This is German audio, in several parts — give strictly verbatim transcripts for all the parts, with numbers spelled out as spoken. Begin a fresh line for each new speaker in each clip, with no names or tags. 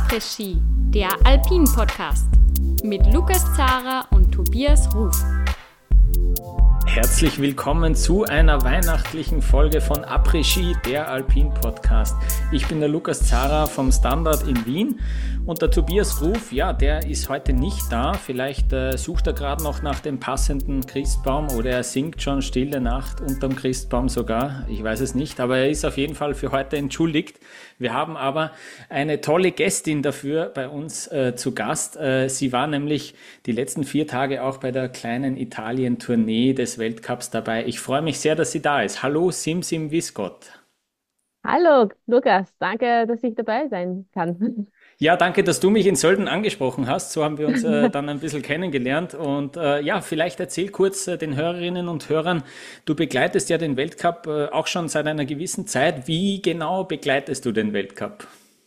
Après-Ski, der Alpin-Podcast mit Lukas Zara und Tobias Ruf.
Herzlich willkommen zu einer weihnachtlichen Folge von Après-Ski, der Alpin-Podcast. Ich bin der Lukas Zara vom Standard in Wien und der Tobias Ruf, ja, der ist heute nicht da. Vielleicht äh, sucht er gerade noch nach dem passenden Christbaum oder er singt schon Stille Nacht unterm Christbaum sogar. Ich weiß es nicht, aber er ist auf jeden Fall für heute entschuldigt. Wir haben aber eine tolle Gästin dafür bei uns äh, zu Gast. Äh, sie war nämlich die letzten vier Tage auch bei der kleinen Italien-Tournee des Weltcups dabei. Ich freue mich sehr, dass sie da ist. Hallo Simsim Wiskott.
Hallo Lukas, danke, dass ich dabei sein kann.
Ja, danke, dass du mich in Sölden angesprochen hast. So haben wir uns äh, dann ein bisschen kennengelernt. Und äh, ja, vielleicht erzähl kurz äh, den Hörerinnen und Hörern, du begleitest ja den Weltcup äh, auch schon seit einer gewissen Zeit. Wie genau begleitest du den Weltcup?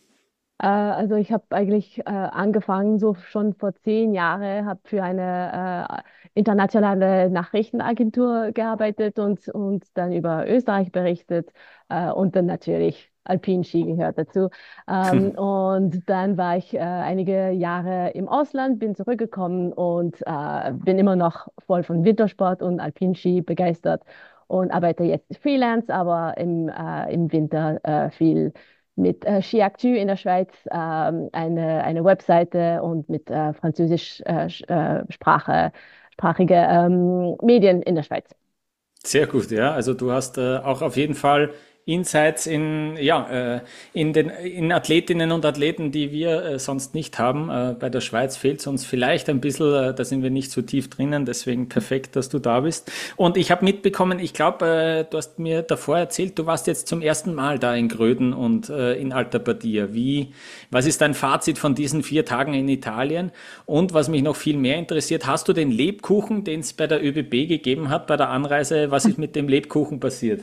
Äh, also ich habe eigentlich äh, angefangen, so schon vor zehn Jahren, habe für eine äh, internationale Nachrichtenagentur gearbeitet und, und dann über Österreich berichtet äh, und dann natürlich Alpinski gehört dazu. Ähm, und dann war ich äh, einige Jahre im Ausland, bin zurückgekommen und äh, bin immer noch voll von Wintersport und Alpinski begeistert und arbeite jetzt Freelance, aber im, äh, im Winter äh, viel mit äh, Ski-Actu in der Schweiz, ähm, eine, eine Webseite und mit äh, französisch äh, äh, Sprache, sprachige ähm, Medien in der Schweiz.
Sehr gut, ja. Also du hast äh, auch auf jeden Fall Insights in, ja, äh, in den, in Athletinnen und Athleten, die wir äh, sonst nicht haben. Äh, bei der Schweiz fehlt es uns vielleicht ein bisschen, äh, da sind wir nicht so tief drinnen, deswegen perfekt, dass du da bist. Und ich habe mitbekommen, ich glaube, äh, du hast mir davor erzählt, du warst jetzt zum ersten Mal da in Gröden und äh, in Alta Badia. Wie, was ist dein Fazit von diesen vier Tagen in Italien? Und was mich noch viel mehr interessiert, hast du den Lebkuchen, den es bei der ÖBB gegeben hat, bei der Anreise, was ist mit dem Lebkuchen passiert?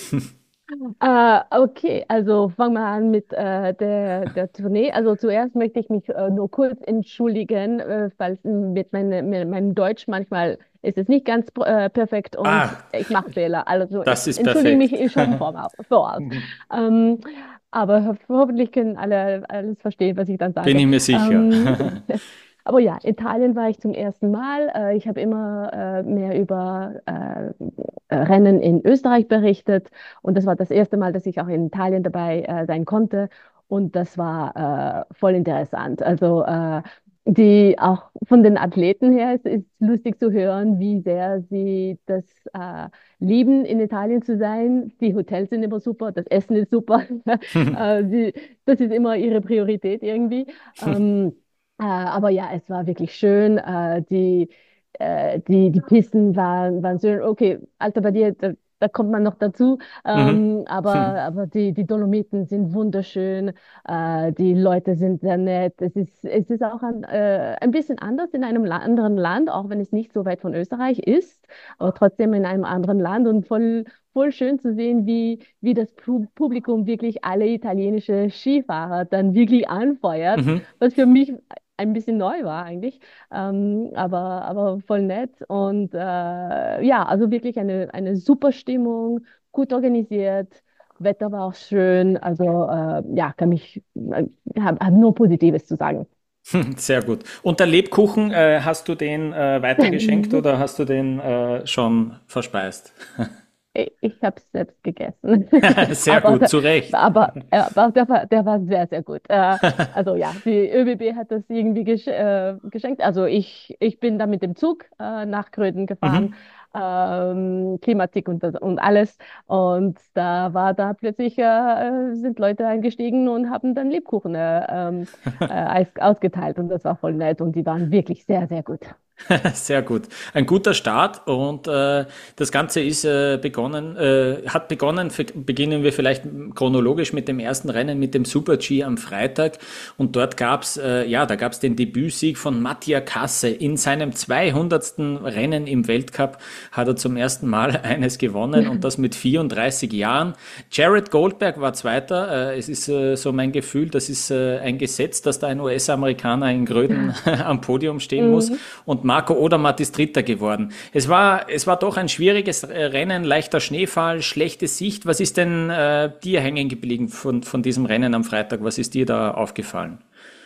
Äh, okay, also fangen wir an mit äh, der, der Tournee. Also zuerst möchte ich mich äh, nur kurz entschuldigen, äh, falls mit, meine, mit meinem Deutsch manchmal ist es nicht ganz äh, perfekt und
Ah,
ich mache Fehler. Also
das
ich
ist
entschuldige
perfekt.
mich schon voraus. voraus. Ähm, aber ho hoffentlich können alle alles verstehen, was ich dann
Bin
sage.
ich mir sicher.
Ähm, aber ja, Italien war ich zum ersten Mal. Äh, ich habe immer äh, mehr über äh, Rennen in Österreich berichtet und das war das erste Mal, dass ich auch in Italien dabei äh, sein konnte und das war äh, voll interessant. Also äh, die auch von den Athleten her es ist lustig zu hören, wie sehr sie das äh, lieben, in Italien zu sein. Die Hotels sind immer super, das Essen ist super. äh, sie, das ist immer ihre Priorität irgendwie. Ähm, äh, aber ja, es war wirklich schön. Äh, die, äh, die, die Pisten waren, waren schön. Okay, Alter, bei dir, da, da kommt man noch dazu.
Mhm.
Ähm, aber aber die, die Dolomiten sind wunderschön. Äh, die Leute sind sehr nett. Es ist, es ist auch ein, äh, ein bisschen anders in einem La anderen Land, auch wenn es nicht so weit von Österreich ist, aber trotzdem in einem anderen Land und voll, voll schön zu sehen, wie, wie das Pu- Publikum wirklich alle italienische Skifahrer dann wirklich anfeuert,
Mhm.
was für mich ein bisschen neu war eigentlich, ähm, aber, aber voll nett. Und äh, ja, also wirklich eine, eine super Stimmung, gut organisiert, Wetter war auch schön. Also äh, ja, kann mich, äh, hab, hab nur Positives zu sagen.
Sehr gut. Und der Lebkuchen, äh, hast du den äh, weitergeschenkt oder hast du den äh, schon verspeist?
Ich, ich habe es selbst gegessen.
Sehr
aber,
gut, zu Recht.
aber, aber der, war, der war sehr, sehr gut. Äh, also ja, die ÖBB hat das irgendwie gesch äh, geschenkt. Also ich, ich bin da mit dem Zug äh, nach Gröden gefahren,
Mhm.
ähm, Klimatik und, das- und alles. Und da war da plötzlich, äh, sind Leute eingestiegen und haben dann Lebkuchen äh, ähm, äh, aus- ausgeteilt. Und das war voll nett. Und die waren wirklich sehr, sehr gut.
Sehr gut. Ein guter Start und äh, das Ganze ist äh, begonnen, äh, hat begonnen, f- beginnen wir vielleicht chronologisch mit dem ersten Rennen, mit dem Super-G am Freitag und dort gab's äh, ja, da gab's den Debütsieg von Mattia Casse. In seinem zweihundertsten Rennen im Weltcup hat er zum ersten Mal eines gewonnen und das mit vierunddreißig Jahren. Jared Goldberg war Zweiter. Äh, es ist äh, so mein Gefühl, das ist äh, ein Gesetz, dass da ein U S-Amerikaner in Gröden am Podium stehen muss
Mhm.
und Marco Odermatt ist Dritter geworden. Es war, es war doch ein schwieriges äh, Rennen, leichter Schneefall, schlechte Sicht. Was ist denn äh, dir hängen geblieben von, von diesem Rennen am Freitag? Was ist dir da aufgefallen?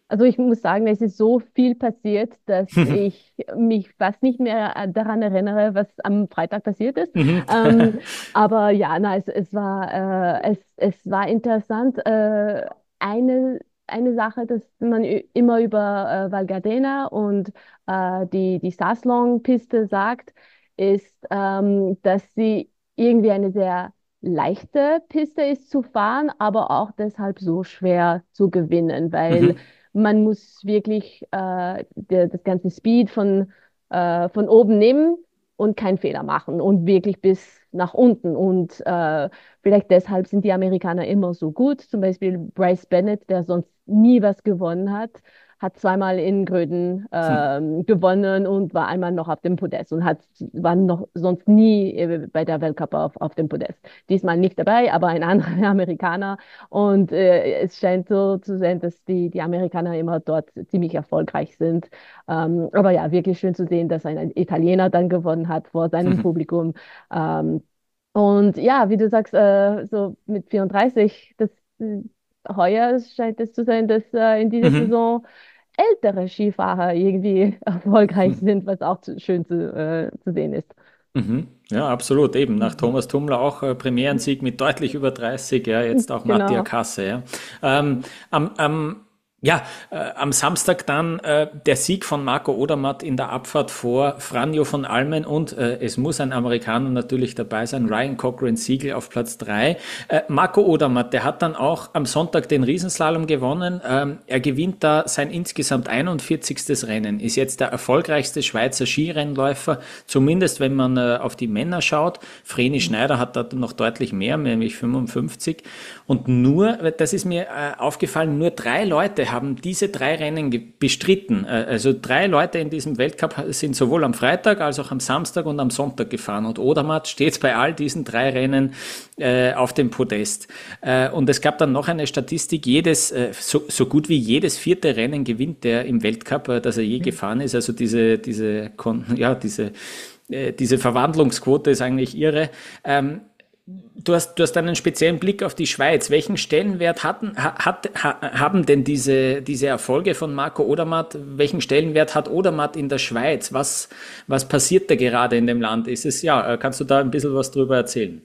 Also ich muss sagen, es ist so viel passiert, dass ich mich fast nicht mehr äh, daran erinnere, was am Freitag passiert ist.
Mhm.
Ähm, aber ja, na, es, es war, äh, es, es war interessant. Äh, eine, eine Sache, dass man ü- immer über äh, Val Gardena und äh, die, die Saslong-Piste sagt, ist, ähm, dass sie irgendwie eine sehr leichte Piste ist zu fahren, aber auch deshalb so schwer zu gewinnen, weil
Mhm.
man muss wirklich äh, der, das ganze Speed von, äh, von oben nehmen und keinen Fehler machen und wirklich bis nach unten. Und äh, vielleicht deshalb sind die Amerikaner immer so gut. Zum Beispiel Bryce Bennett, der sonst nie was gewonnen hat, hat zweimal in Gröden ähm, gewonnen und war einmal noch auf dem Podest und hat, war noch sonst nie äh, bei der Weltcup auf, auf dem Podest. Diesmal nicht dabei, aber ein anderer Amerikaner. Und äh, es scheint so zu sein, dass die, die Amerikaner immer dort ziemlich erfolgreich sind. Ähm, aber ja, wirklich schön zu sehen, dass ein Italiener dann gewonnen hat vor seinem
Mhm.
Publikum. Ähm, und ja, wie du sagst, äh, so mit vierunddreißig, das äh, heuer scheint es zu sein, dass äh, in dieser
Mhm.
Saison ältere Skifahrer irgendwie erfolgreich
Mhm.
sind, was auch zu, schön zu, äh, zu sehen ist.
Mhm. Ja, absolut. Eben nach Thomas Tummler auch äh, Premierensieg mit deutlich über dreißig, ja, jetzt auch Mattia
Genau.
Kasse, ja. Ähm, am, am, ja, äh, am Samstag dann äh, der Sieg von Marco Odermatt in der Abfahrt vor Franjo von Almen und äh, es muss ein Amerikaner natürlich dabei sein, Ryan Cochran-Siegel auf Platz drei. Äh, Marco Odermatt, der hat dann auch am Sonntag den Riesenslalom gewonnen. Ähm, er gewinnt da sein insgesamt einundvierzigstes Rennen, ist jetzt der erfolgreichste Schweizer Skirennläufer, zumindest wenn man äh, auf die Männer schaut. Vreni Schneider hat da noch deutlich mehr, nämlich fünfundfünfzig. Und nur, das ist mir äh, aufgefallen, nur drei Leute haben diese drei Rennen bestritten. Äh, also drei Leute in diesem Weltcup sind sowohl am Freitag als auch am Samstag und am Sonntag gefahren. Und Odermatt steht bei all diesen drei Rennen äh, auf dem Podest. Äh, und es gab dann noch eine Statistik, jedes, äh, so, so gut wie jedes vierte Rennen gewinnt der im Weltcup, äh, das er je gefahren ist. Also diese, diese, ja, diese, äh, diese Verwandlungsquote ist eigentlich irre. Ähm, Du hast, du hast einen speziellen Blick auf die Schweiz. Welchen Stellenwert hatten, hat, ha, haben denn diese, diese Erfolge von Marco Odermatt? Welchen Stellenwert hat Odermatt in der Schweiz? Was, was passiert da gerade in dem Land? Ist es, ja, kannst du da ein bisschen was drüber erzählen?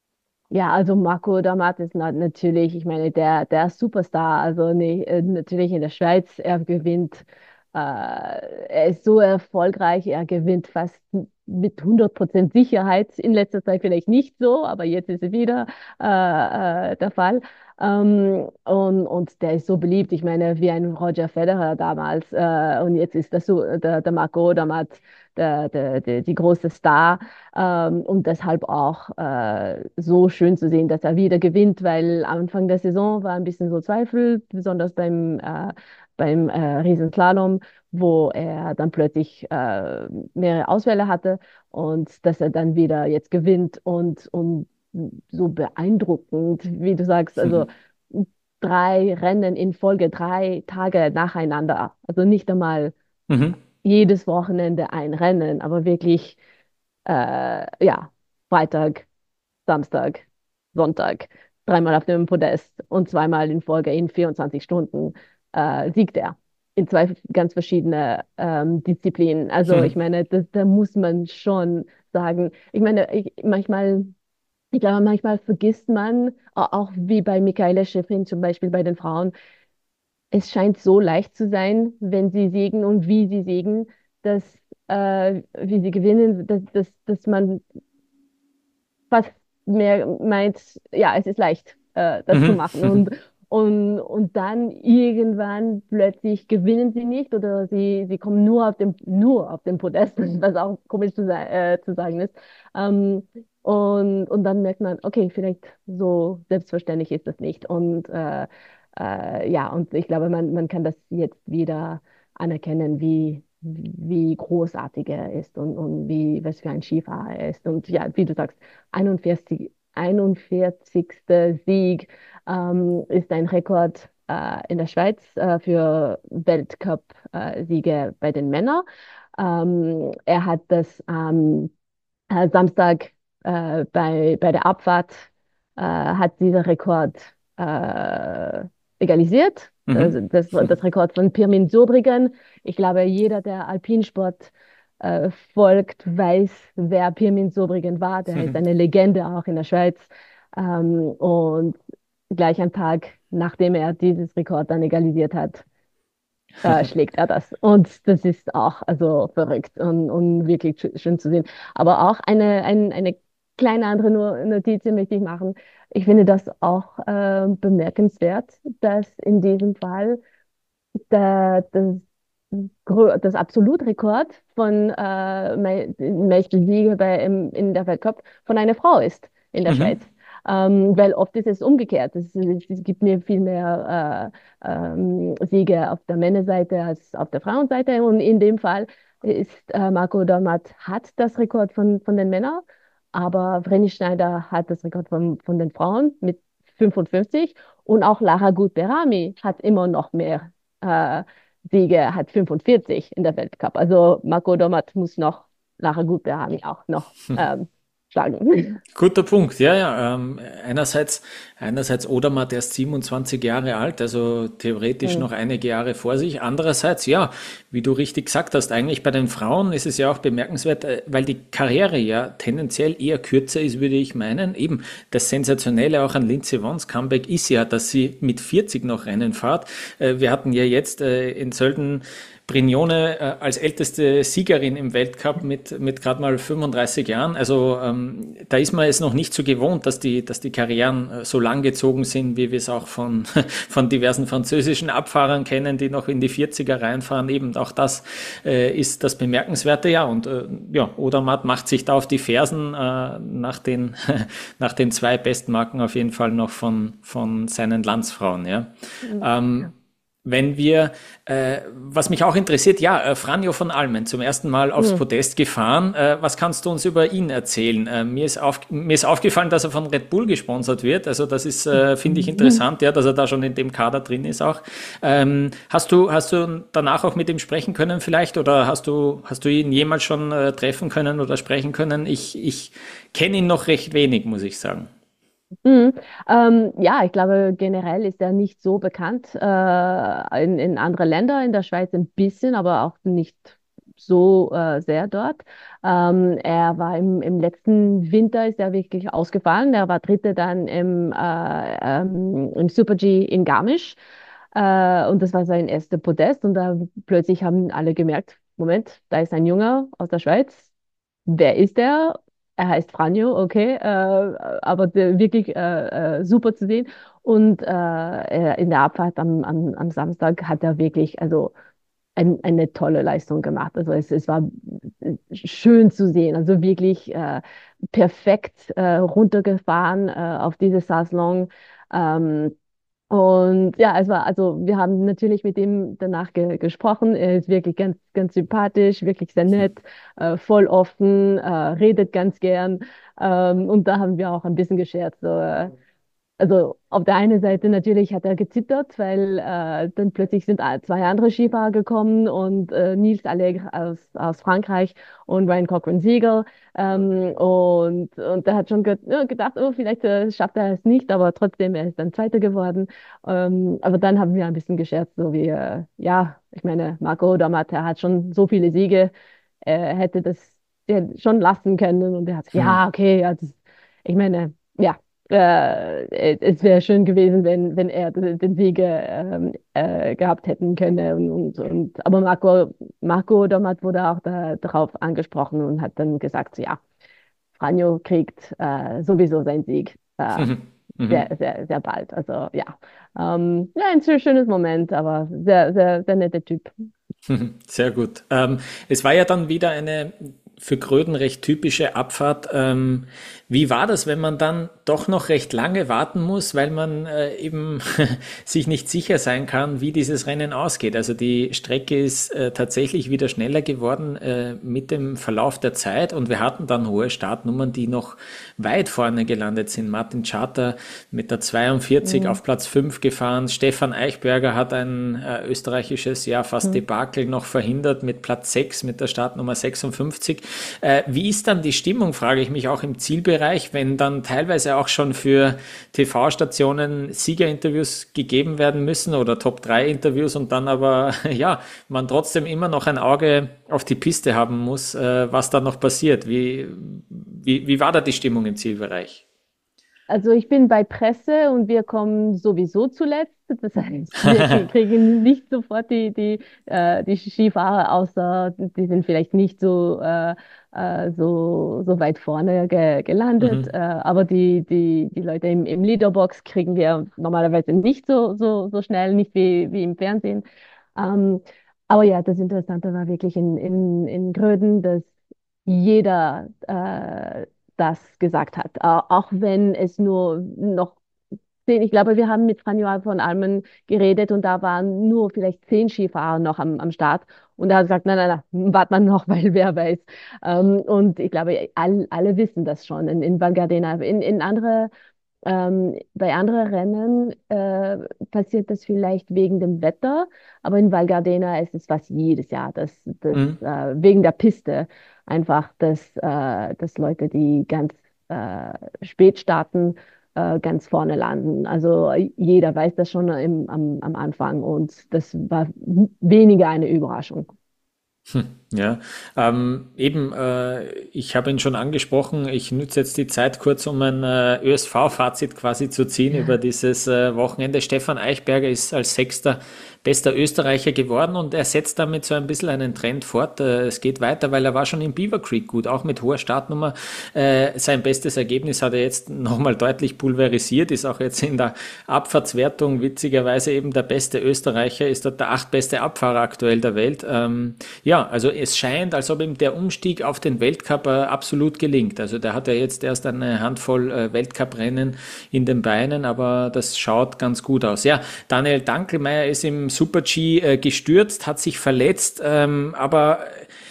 Ja, also Marco Odermatt ist na- natürlich, ich meine, der, der Superstar, also nee, äh, natürlich in der Schweiz, er gewinnt, äh, er ist so erfolgreich, er gewinnt fast mit hundert Prozent Sicherheit, in letzter Zeit vielleicht nicht so, aber jetzt ist es wieder äh, äh, der Fall. Ähm, und, und der ist so beliebt, ich meine, wie ein Roger Federer damals, äh, und jetzt ist das so, der, der Marco Odermatt, der, der, der, die große Star. Ähm, und deshalb auch äh, so schön zu sehen, dass er wieder gewinnt, weil Anfang der Saison war ein bisschen so Zweifel, besonders beim, äh, beim äh, Riesenslalom, wo er dann plötzlich äh, mehrere Ausfälle hatte und dass er dann wieder jetzt gewinnt und, und so beeindruckend, wie du sagst, also drei Rennen in Folge, drei Tage nacheinander, also nicht einmal
Mhm.
jedes Wochenende ein Rennen, aber wirklich äh, ja, Freitag, Samstag, Sonntag, dreimal auf dem Podest und zweimal in Folge in vierundzwanzig Stunden äh, siegt er in zwei ganz verschiedene ähm, Disziplinen. Also ich meine, das, da muss man schon sagen, ich meine, ich, manchmal, ich glaube, manchmal vergisst man, au- auch wie bei Michaela Schifrin zum Beispiel bei den Frauen, es scheint so leicht zu sein, wenn sie siegen und wie sie siegen, dass äh, wie sie gewinnen, dass, dass, dass man fast mehr meint, ja, es ist leicht, äh, das zu
Mhm.
machen. Und, und, und dann irgendwann plötzlich gewinnen sie nicht oder sie, sie kommen nur auf dem, nur auf dem Podest, was auch komisch zu, sa- äh, zu sagen ist. Ähm, und, und dann merkt man, okay, vielleicht so selbstverständlich ist das nicht. Und äh, äh, ja, und ich glaube, man, man kann das jetzt wieder anerkennen, wie, wie großartig er ist und, und wie, was für ein Skifahrer er ist. Und ja, wie du sagst, einundvierzig, einundvierzigster Sieg ähm, ist ein Rekord äh, in der Schweiz äh, für Weltcup-Siege bei den Männern. Ähm, er hat das am äh, Samstag äh, bei, bei der Abfahrt äh, hat dieser Rekord äh, egalisiert Also
Mhm.
das, das Rekord von Pirmin Zurbriggen. Ich glaube, jeder, der Alpinsport äh, folgt, weiß, wer Pirmin Zurbriggen war. Der ist eine Legende auch in der Schweiz. Ähm, und gleich einen Tag, nachdem er dieses Rekord dann egalisiert hat, äh, schlägt er das. Und das ist auch also verrückt und, und wirklich sch- schön zu sehen. Aber auch eine, ein, eine kleine andere Nur- Notiz möchte ich machen. Ich finde das auch äh, bemerkenswert, dass in diesem Fall der, das, grö- das Absolutrekord von äh, Me- Siege bei, im, in der Weltcup von einer Frau ist in der Schweiz.
Mhm.
Ähm, weil oft ist es umgekehrt. Es, es gibt mir viel mehr äh, ähm, Siege auf der Männerseite als auf der Frauenseite. Und in dem Fall ist äh, Marco Odermatt hat das Rekord von, von den Männern, aber Vreni Schneider hat das Rekord von, von den Frauen mit fünfundfünfzig und auch Lara Gut-Berami hat immer noch mehr äh, Siege, hat fünfundvierzig in der Weltcup. Also Marco Odermatt muss noch Lara Gut-Berami auch noch ähm, schlagen.
Guter Punkt, ja, ja. Ähm, einerseits, einerseits Odermatt erst siebenundzwanzig Jahre alt, also theoretisch noch einige Jahre vor sich. Andererseits, ja, wie du richtig gesagt hast, eigentlich bei den Frauen ist es ja auch bemerkenswert, äh, weil die Karriere ja tendenziell eher kürzer ist, würde ich meinen. Eben das Sensationelle auch an Lindsey Vonns Comeback ist ja, dass sie mit vierzig noch Rennen fährt. Äh, wir hatten ja jetzt äh, in Sölden Brignone äh, als älteste Siegerin im Weltcup mit, mit gerade mal fünfunddreißig Jahren. Also ähm, da ist man es noch nicht so gewohnt, dass die, dass die Karrieren äh, so lang gezogen sind, wie wir es auch von, von diversen französischen Abfahrern kennen, die noch in die vierziger reinfahren. Eben auch das äh, ist das Bemerkenswerte. Ja, und äh, ja, Odermatt macht sich da auf die Fersen äh, nach, den, nach den zwei Bestmarken auf jeden Fall noch von, von seinen Landsfrauen. Ja. Ähm, wenn wir, äh, was mich auch interessiert, ja, äh, Franjo von Almen zum ersten Mal aufs
Mhm.
Podest gefahren. Äh, was kannst du uns über ihn erzählen? Äh, mir ist auf, mir ist aufgefallen, dass er von Red Bull gesponsert wird. Also das ist, äh, finde ich
Mhm.
interessant, ja, dass er da schon in dem Kader drin ist auch. Ähm, hast du, hast du danach auch mit ihm sprechen können vielleicht oder hast du, hast du ihn jemals schon äh, treffen können oder sprechen können? Ich, ich kenne ihn noch recht wenig, muss ich sagen.
Mhm. Ähm, ja, ich glaube, generell ist er nicht so bekannt äh, in, in andere Länder, in der Schweiz ein bisschen, aber auch nicht so äh, sehr dort. Ähm, er war im, im letzten Winter, ist er wirklich ausgefallen. Er war Dritter dann im, äh, ähm, im Super-G in Garmisch. Äh, und das war sein erster Podest. Und da plötzlich haben alle gemerkt, Moment, da ist ein Junge aus der Schweiz. Wer ist der? Er heißt Franjo, okay, äh, aber der, wirklich äh, äh, super zu sehen. Und äh, er- in der Abfahrt am, am, am Samstag hat er wirklich also ein, eine tolle Leistung gemacht. Also es, es war schön zu sehen, also wirklich äh, perfekt äh, runtergefahren äh, auf diese Saslong. Ähm, und ja, es war, also wir haben natürlich mit ihm danach ge gesprochen. Er ist wirklich ganz, ganz sympathisch, wirklich sehr nett, äh, voll offen, äh, redet ganz gern. Ähm, und da haben wir auch ein bisschen gescherzt. So, äh, also auf der einen Seite natürlich hat er gezittert, weil äh, dann plötzlich sind a- zwei andere Skifahrer gekommen und äh, Nils Allègre aus, aus Frankreich und Ryan Cochran-Siegel. Ähm, und, und er hat schon ge ja, gedacht, oh, vielleicht äh, schafft er es nicht, aber trotzdem, er ist dann Zweiter geworden. Ähm, aber dann haben wir ein bisschen gescherzt, so wie, äh, ja, ich meine, Marco Odermatt, er hat schon so viele Siege, er hätte das ja, schon lassen können. Und er hat gesagt,
Hm.
ja, okay, ja, das, ich meine, ja äh, es wäre schön gewesen, wenn, wenn er den den Sieg ähm, äh, gehabt hätten können. Und, und, und, aber Marco, Marco Odermatt wurde auch da, darauf angesprochen und hat dann gesagt, so, ja, Franjo kriegt äh, sowieso seinen Sieg äh, sehr,
Mhm.
sehr, sehr bald. Also ja, ähm, ja, ein sehr schönes Moment, aber sehr, sehr, sehr netter Typ.
Sehr gut. Ähm, es war ja dann wieder eine für Gröden recht typische Abfahrt. Ähm, wie war das, wenn man dann doch noch recht lange warten muss, weil man äh, eben sich nicht sicher sein kann, wie dieses Rennen ausgeht? Also die Strecke ist äh, tatsächlich wieder schneller geworden äh, mit dem Verlauf der Zeit und wir hatten dann hohe Startnummern, die noch weit vorne gelandet sind. Martin Czata mit der zweiundvierzig
Mhm.
auf Platz fünf gefahren. Stefan Eichberger hat ein äh, österreichisches, ja, fast
Mhm.
Debakel noch verhindert mit Platz sechs mit der Startnummer sechsundfünfzig. Äh, wie ist dann die Stimmung, frage ich mich auch im Zielbereich, wenn dann teilweise auch schon für T V-Stationen Siegerinterviews gegeben werden müssen oder Top drei Interviews und dann aber, ja, man trotzdem immer noch ein Auge auf die Piste haben muss, äh, was da noch passiert. Wie, wie, wie war da die Stimmung im Zielbereich?
Also ich bin bei Presse und wir kommen sowieso zuletzt. Das heißt, wir krie- kriegen nicht sofort die, die, äh, die Skifahrer, außer die sind vielleicht nicht so, äh, äh, so, so weit vorne ge gelandet. Äh,
Mhm.
aber die, die, die Leute im, im Leaderbox kriegen wir normalerweise nicht so, so, so schnell, nicht wie, wie im Fernsehen. Ähm, aber ja, das Interessante war wirklich in, in, in Gröden, dass jeder äh, das gesagt hat. Au- Auch wenn es nur noch zehn, ich glaube, wir haben mit Franjo von Almen geredet und da waren nur vielleicht zehn Skifahrer noch am, am Start. Und er hat gesagt, nein, nein, nein, wart mal noch, weil wer weiß. Ähm, und ich glaube, all, alle wissen das schon in, in Val Gardena. In, in andere ähm, bei anderen Rennen äh, passiert das vielleicht wegen dem Wetter, aber in Val Gardena ist es fast jedes Jahr, dass, dass
Mhm.
äh, wegen der Piste einfach, dass, äh, dass Leute, die ganz äh, spät starten, äh, ganz vorne landen. Also jeder weiß das schon im, am, am Anfang und das war weniger eine Überraschung.
Hm, ja, ähm, eben, äh, ich habe ihn schon angesprochen. Ich nutze jetzt die Zeit kurz, um ein äh, Ö S V-Fazit quasi zu ziehen über dieses äh, Wochenende. Stefan Eichberger ist als Sechster bester Österreicher geworden und er setzt damit so ein bisschen einen Trend fort. Äh, es geht weiter, weil er war schon in Beaver Creek gut, auch mit hoher Startnummer. Äh, sein bestes Ergebnis hat er jetzt nochmal deutlich pulverisiert, ist auch jetzt in der Abfahrtswertung witzigerweise eben der beste Österreicher, ist dort der achtbeste Abfahrer aktuell der Welt. Ähm, ja, also es scheint, als ob ihm der Umstieg auf den Weltcup äh, absolut gelingt. Also der hat ja jetzt erst eine Handvoll äh, Weltcuprennen in den Beinen, aber das schaut ganz gut aus. Ja, Daniel Dankelmeier ist im Super-G äh, gestürzt, hat sich verletzt, ähm, aber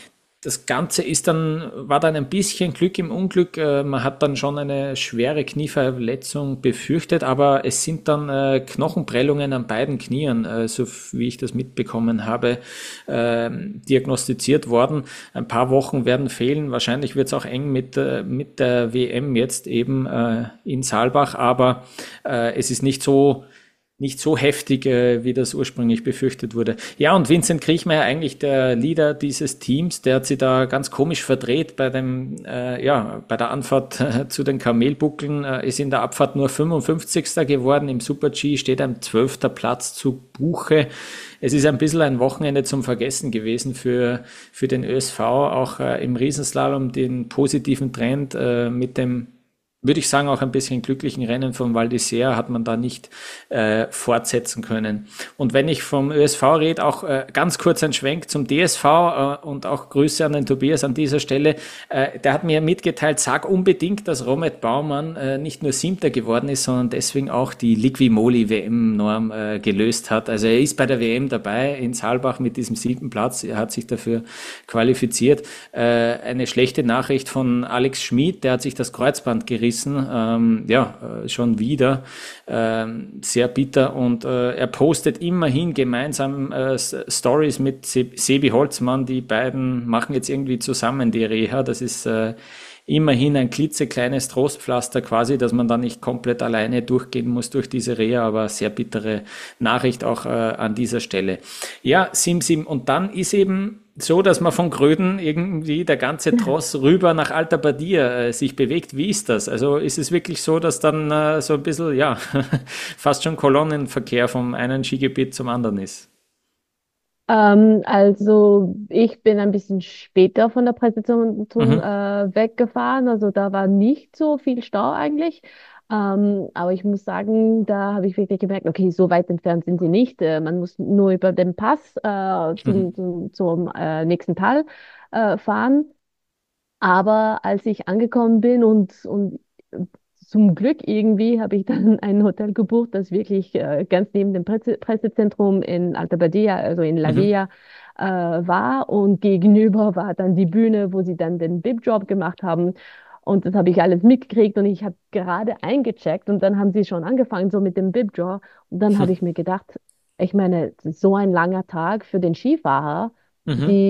das Ganze ist dann, war dann ein bisschen Glück im Unglück. Äh, Man hat dann schon eine schwere Knieverletzung befürchtet, aber es sind dann äh, Knochenprellungen an beiden Knien, äh, so wie ich das mitbekommen habe, äh, diagnostiziert worden. Ein paar Wochen werden fehlen. Wahrscheinlich wird es auch eng mit, äh, mit der W M jetzt eben äh, in Saalbach, aber äh, es ist nicht so nicht so heftig, äh, wie das ursprünglich befürchtet wurde. Ja, und Vincent Kriechmeier, eigentlich der Leader dieses Teams, der hat sich da ganz komisch verdreht bei dem, äh, ja, bei der Anfahrt äh, zu den Kamelbuckeln, äh, ist in der Abfahrt nur fünfundfünfzigster geworden. Im Super-G steht ein zwölfter Platz zu Buche. Es ist ein bisschen ein Wochenende zum Vergessen gewesen für, für den Ö S V, auch äh, im Riesenslalom den positiven Trend äh, mit dem, würde ich sagen, auch ein bisschen glücklichen Rennen von Val d'Isère hat man da nicht äh, fortsetzen können. Und wenn ich vom Ö S V rede, auch äh, ganz kurz ein Schwenk zum D S V äh, und auch Grüße an den Tobias an dieser Stelle. Äh, der hat mir mitgeteilt, sag unbedingt, dass Romet Baumann äh, nicht nur Siebter geworden ist, sondern deswegen auch die Liqui-Moly-W M-Norm äh, gelöst hat. Also er ist bei der W M dabei in Saalbach mit diesem siebten Platz. Er hat sich dafür qualifiziert. Äh, eine schlechte Nachricht von Alex Schmid, der hat sich das Kreuzband gerissen. Ähm, ja, äh, schon wieder ähm, sehr bitter und äh, er postet immerhin gemeinsam äh, Stories mit Se Sebi Holzmann, die beiden machen jetzt irgendwie zusammen die Reha, das ist äh, immerhin ein klitzekleines Trostpflaster quasi, dass man da nicht komplett alleine durchgehen muss durch diese Reha, aber sehr bittere Nachricht auch äh, an dieser Stelle. Ja, Sim Sim, und dann ist eben so, dass man von Gröden irgendwie der ganze Tross rüber nach Alta Badia äh, sich bewegt. Wie ist das? Also ist es wirklich so, dass dann äh, so ein bisschen, ja, fast schon Kolonnenverkehr vom einen Skigebiet zum anderen ist?
Ähm, also ich bin ein bisschen später von der Präsentation zum,
Mhm.
äh, weggefahren. Also da war nicht so viel Stau eigentlich. Ähm, aber ich muss sagen, da habe ich wirklich gemerkt, okay, so weit entfernt sind sie nicht. Äh, man muss nur über den Pass äh, zum,
Mhm.
zum, zum äh, nächsten Tal äh, fahren. Aber als ich angekommen bin und, und zum Glück irgendwie habe ich dann ein Hotel gebucht, das wirklich äh, ganz neben dem Presse Pressezentrum in Alta Badia, also in La
Mhm.
Villa, äh, war. Und gegenüber war dann die Bühne, wo sie dann den Bib-Job gemacht haben. Und das habe ich alles mitgekriegt und ich habe gerade eingecheckt und dann haben sie schon angefangen so mit dem Bib-Job. Und dann habe ich mir gedacht, ich meine, so ein langer Tag für den Skifahrer,
Mhm.
die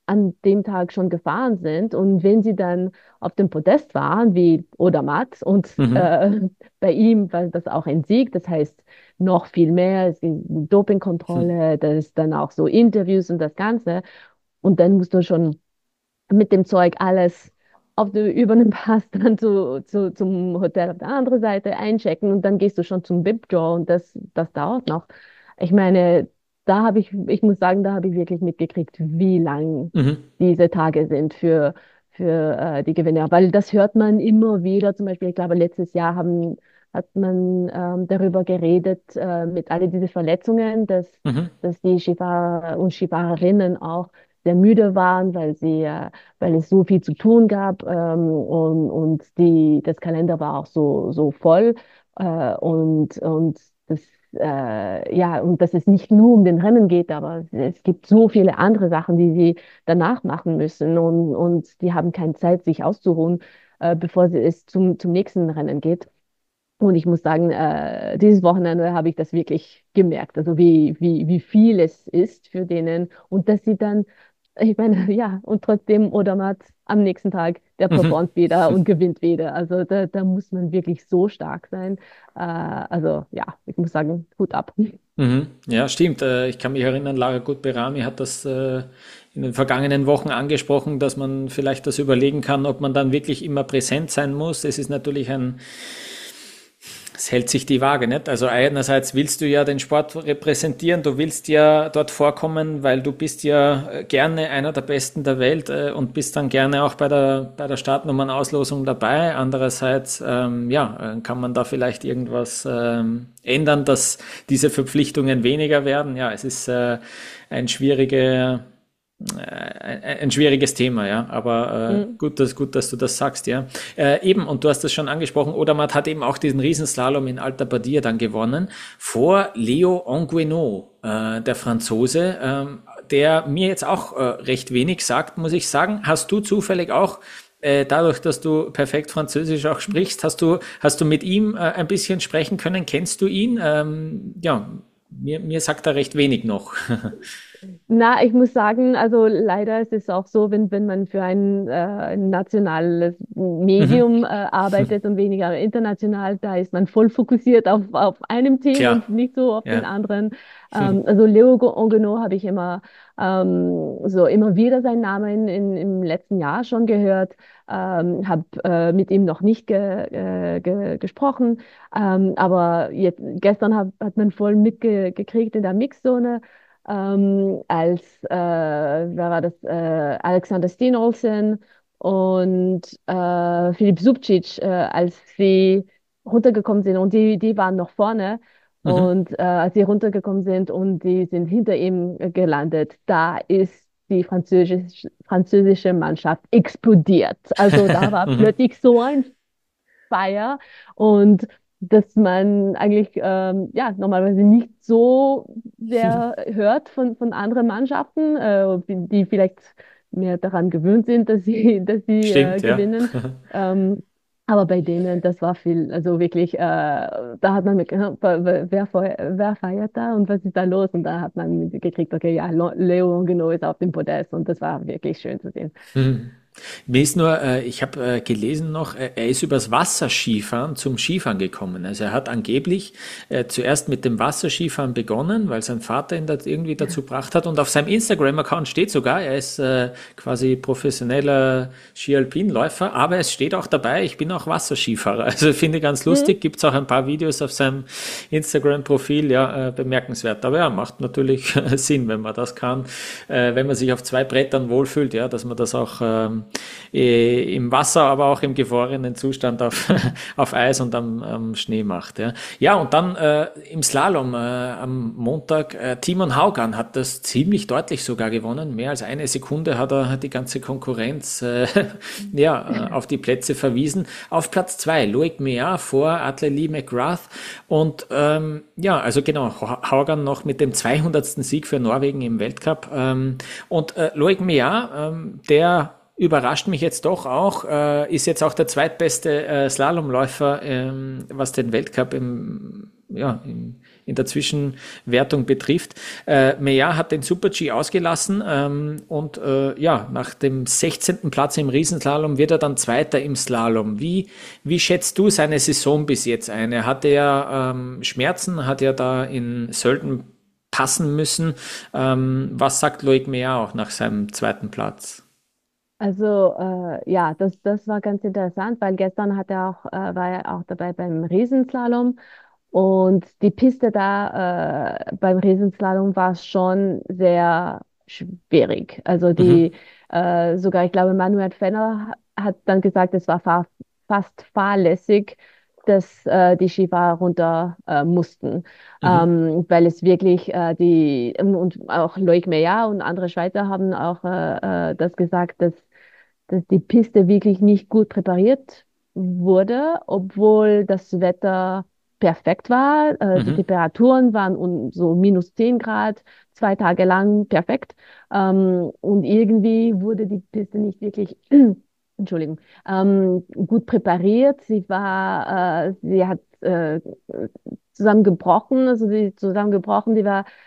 an dem Tag schon gefahren sind. Und wenn sie dann auf dem Podest waren, wie Odermatt, und
Mhm.
äh, bei ihm war das auch ein Sieg, das heißt noch viel mehr, es gibt
Hm.
Dopingkontrolle, das ist dann auch so Interviews und das Ganze. Und dann musst du schon mit dem Zeug alles auf der, über den Pass dann zu, zu, zum Hotel auf der anderen Seite einchecken und dann gehst du schon zum V I P-Draw und das, das dauert noch. Ich meine, da habe ich, ich muss sagen, da habe ich wirklich mitgekriegt, wie lang
Mhm.
diese Tage sind für, für äh, die Gewinner, weil das hört man immer wieder. Zum Beispiel, ich glaube, letztes Jahr haben, hat man ähm, darüber geredet, äh, mit all diesen Verletzungen, dass,
Mhm.
dass die Skifahrer und Skifahrerinnen auch sehr müde waren, weil sie, äh, weil es so viel zu tun gab ähm, und, und die, das Kalender war auch so, so voll äh, und, und das, äh, ja, und dass es nicht nur um den Rennen geht, aber es gibt so viele andere Sachen, die sie danach machen müssen und, und die haben keine Zeit, sich auszuruhen, äh, bevor sie es zum, zum nächsten Rennen geht. Und ich muss sagen, äh, dieses Wochenende habe ich das wirklich gemerkt, also wie, wie, wie viel es ist für denen und dass sie dann, ich meine, ja, und trotzdem Odermatt am nächsten Tag, der
Mhm.
performt wieder und gewinnt wieder. Also da, da muss man wirklich so stark sein. Äh, also ja, ich muss sagen, Hut ab.
Mhm. Ja, stimmt. Äh, Ich kann mich erinnern, Lara Gutberami hat das äh, in den vergangenen Wochen angesprochen, dass man vielleicht das überlegen kann, ob man dann wirklich immer präsent sein muss. Es ist natürlich ein, es hält sich die Waage, nicht? Also einerseits willst du ja den Sport repräsentieren, du willst ja dort vorkommen, weil du bist ja äh, gerne einer der Besten der Welt äh, und bist dann gerne auch bei der bei der Startnummernauslosung dabei. Andererseits, ähm, ja, äh, kann man da vielleicht irgendwas ähm, ändern, dass diese Verpflichtungen weniger werden. Ja, es ist äh, ein schwierige ein, ein schwieriges Thema, ja, aber äh,
Mhm.
gut, dass, gut, dass du das sagst, ja. Äh, eben, und du hast das schon angesprochen, Odermatt hat eben auch diesen Riesenslalom in Alta Badia dann gewonnen, vor Leo Anguenot, äh, der Franzose, ähm, der mir jetzt auch äh, recht wenig sagt, muss ich sagen. Hast du zufällig auch äh, dadurch, dass du perfekt Französisch auch sprichst, hast du, hast du mit ihm äh, ein bisschen sprechen können? Kennst du ihn? Ähm, ja, mir, mir sagt er recht wenig noch.
Na, ich muss sagen, also leider ist es auch so, wenn, wenn man für ein äh, nationales
Mhm.
Medium äh, arbeitet und weniger international, da ist man voll fokussiert auf, auf einem Team
Klar,
und nicht so auf den
ja.
anderen. Ähm, also Leo Ongenot habe ich immer ähm, so immer wieder seinen Namen in, im letzten Jahr schon gehört, ähm, habe äh, mit ihm noch nicht ge, äh, ge, gesprochen, ähm, aber jetzt, gestern hab, hat man voll mitgekriegt in der Mixzone ähm, als, äh, wer war das, äh, Alexander Steenolsen und äh, Filip Subcic, äh, als sie runtergekommen sind und die, die waren noch vorne
Mhm.
und äh, als sie runtergekommen sind und die sind hinter ihm äh, gelandet, da ist die französische, französische Mannschaft explodiert. Also da war
Mhm.
plötzlich so ein Feier und dass man eigentlich ähm, ja normalerweise nicht so sehr hört von, von anderen Mannschaften, äh, die vielleicht mehr daran gewöhnt sind, dass sie, dass sie äh,
Stimmt, ja.
gewinnen. Ähm, aber bei denen, das war viel, also wirklich, äh, da hat man mitgehört, wer, wer, wer feiert da und was ist da los? Und da hat man gekriegt, okay, ja, Leo Genau ist auf dem Podest und das war wirklich schön zu sehen.
Mhm. Mir ist nur, äh, ich habe äh, gelesen noch, äh, er ist übers Wasserskifahren zum Skifahren gekommen. Also er hat angeblich äh, zuerst mit dem Wasserskifahren begonnen, weil sein Vater ihn da irgendwie dazu gebracht hat. Und auf seinem Instagram-Account steht sogar, er ist äh, quasi professioneller Ski-Alpin-Läufer, aber es steht auch dabei, ich bin auch Wasserskifahrer. Also finde ich ganz
Mhm.
lustig, gibt's auch ein paar Videos auf seinem Instagram-Profil, ja, äh, bemerkenswert. Aber ja, macht natürlich Sinn, wenn man das kann, äh, wenn man sich auf zwei Brettern wohlfühlt, ja, dass man das auch ähm, äh, im Wasser, aber auch im gefrorenen Zustand auf, auf Eis und am, am Schnee macht. Ja, ja und dann äh, im Slalom äh, am Montag, äh, Timon Haugan hat das ziemlich deutlich sogar gewonnen. Mehr als eine Sekunde hat er hat die ganze Konkurrenz äh, ja, äh, auf die Plätze verwiesen. Auf Platz zwei Loic Meillard vor Atlelie McGrath und ähm, ja, also genau, Haugan noch mit dem zweihundertsten Sieg für Norwegen im Weltcup. Ähm, und äh, Loic Meillard, ähm, der überrascht mich jetzt doch auch, äh, ist jetzt auch der zweitbeste äh, Slalomläufer, ähm, was den Weltcup im, ja, im, in der Zwischenwertung betrifft. Äh, Meillard hat den Super-G ausgelassen ähm, und äh, ja, nach dem sechzehnten Platz im Riesenslalom wird er dann Zweiter im Slalom. Wie, wie schätzt du seine Saison bis jetzt ein? Er hatte ja ähm, Schmerzen, hat ja da in Sölden passen müssen. Ähm, was sagt Loic Meillard auch nach seinem zweiten Platz?
Also äh, ja, das, das war ganz interessant, weil gestern hat er auch, äh, war er auch dabei beim Riesenslalom und die Piste da äh, beim Riesenslalom war schon sehr schwierig. Also
Mhm,
die, äh, sogar ich glaube, Manuel Fenner hat dann gesagt, es war fa fast fahrlässig, dass äh, die Skifahrer runter äh, mussten,
mhm,
ähm, weil es wirklich äh, die, und auch Loic Meillard und andere Schweizer haben auch äh, äh, das gesagt, dass dass die Piste wirklich nicht gut präpariert wurde, obwohl das Wetter perfekt war. Äh, die
mhm,
Temperaturen waren um so minus zehn Grad, zwei Tage lang perfekt. Ähm, und irgendwie wurde die Piste nicht wirklich, Entschuldigung, ähm, gut präpariert. Sie war, äh, sie hat äh, zusammengebrochen, also die zusammengebrochen, die war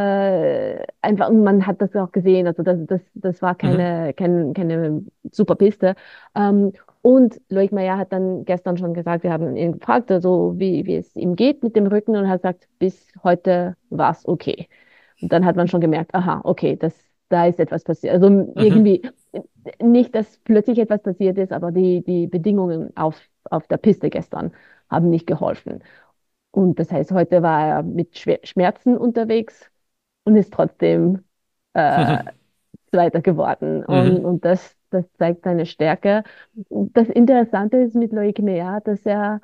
äh, einfach, und man hat das auch gesehen, also das, das, das war
mhm,
keine, keine, keine super Piste. Ähm, und Loic Meillard hat dann gestern schon gesagt, wir haben ihn gefragt, also wie, wie es ihm geht mit dem Rücken und hat gesagt, bis heute war es okay. Und dann hat man schon gemerkt, aha, okay, das, da ist etwas passiert. Also
mhm,
irgendwie nicht, dass plötzlich etwas passiert ist, aber die, die Bedingungen auf, auf der Piste gestern haben nicht geholfen. Und das heißt, heute war er mit Schmerzen unterwegs und ist trotzdem äh,
mhm,
Zweiter geworden. Und,
mhm,
und das, das zeigt seine Stärke. Das Interessante ist mit Loic Meillard, dass er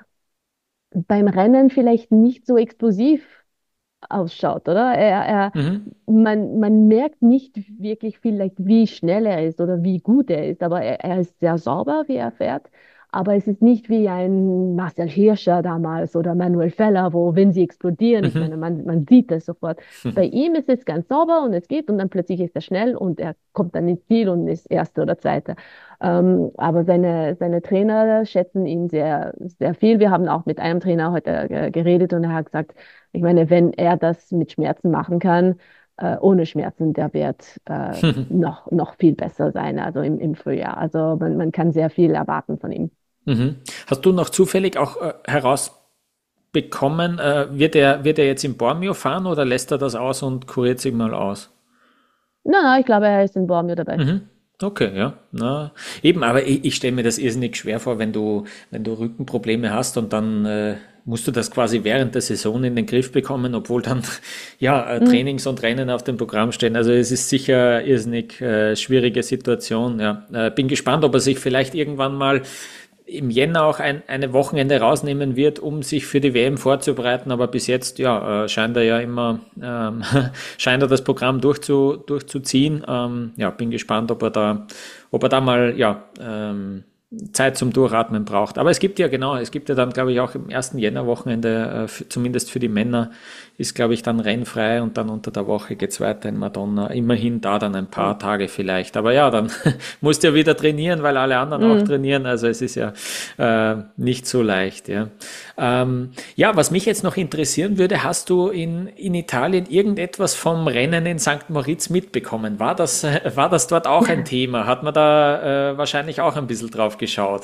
beim Rennen vielleicht nicht so explosiv ausschaut, oder? Er, er,
mhm,
man, man merkt nicht wirklich vielleicht, wie schnell er ist oder wie gut er ist, aber er, er ist sehr sauber, wie er fährt. Aber es ist nicht wie ein Marcel Hirscher damals oder Manuel Feller, wo, wenn sie explodieren, ich
mhm,
meine, man, man sieht das sofort. Bei
mhm,
ihm ist es ganz sauber und es geht und dann plötzlich ist er schnell und er kommt dann ins Ziel und ist Erster oder Zweiter. Ähm, aber seine, seine Trainer schätzen ihn sehr, sehr viel. Wir haben auch mit einem Trainer heute äh, geredet und er hat gesagt, ich meine, wenn er das mit Schmerzen machen kann, äh, ohne Schmerzen, der wird äh,
mhm.
noch, noch viel besser sein, also im, im Frühjahr. Also man, man kann sehr viel erwarten von ihm.
Mhm. Hast du noch zufällig auch äh, herausbekommen, äh, wird er, wird er jetzt in Bormio fahren oder lässt er das aus und kuriert sich mal aus?
Nein, nein, ich glaube, er ist in Bormio dabei.
Mhm. Okay, ja. Na, eben, aber ich, ich stelle mir das irrsinnig schwer vor, wenn du, wenn du Rückenprobleme hast und dann äh, musst du das quasi während der Saison in den Griff bekommen, obwohl dann ja äh,
Mhm.
Trainings und Rennen auf dem Programm stehen. Also es ist sicher eine irrsinnig äh, schwierige Situation. Ja. Äh, bin gespannt, ob er sich vielleicht irgendwann mal im Jänner auch ein eine Wochenende rausnehmen wird, um sich für die W M vorzubereiten. Aber bis jetzt, ja, äh, scheint er ja immer, ähm, scheint er das Programm durchzu, durchzuziehen. Ähm, ja, bin gespannt, ob er da, ob er da mal, ja, ähm, Zeit zum Durchatmen braucht. Aber es gibt ja genau, es gibt ja dann, glaube ich, auch im ersten Jännerwochenende, äh, für, zumindest für die Männer, ist, glaube ich, dann rennfrei und dann unter der Woche geht's weiter in Madonna. Immerhin da dann ein
Ja.
paar Tage vielleicht. Aber ja, dann musst du ja wieder trainieren, weil alle anderen auch
Mhm.
trainieren. Also es ist ja äh, nicht so leicht. Ja. Ähm, ja, was mich jetzt noch interessieren würde, hast du in, in Italien irgendetwas vom Rennen in Sankt Moritz mitbekommen? War das, äh, war das dort auch ein Thema? Hat man da äh, wahrscheinlich auch ein bisschen drauf geschaut?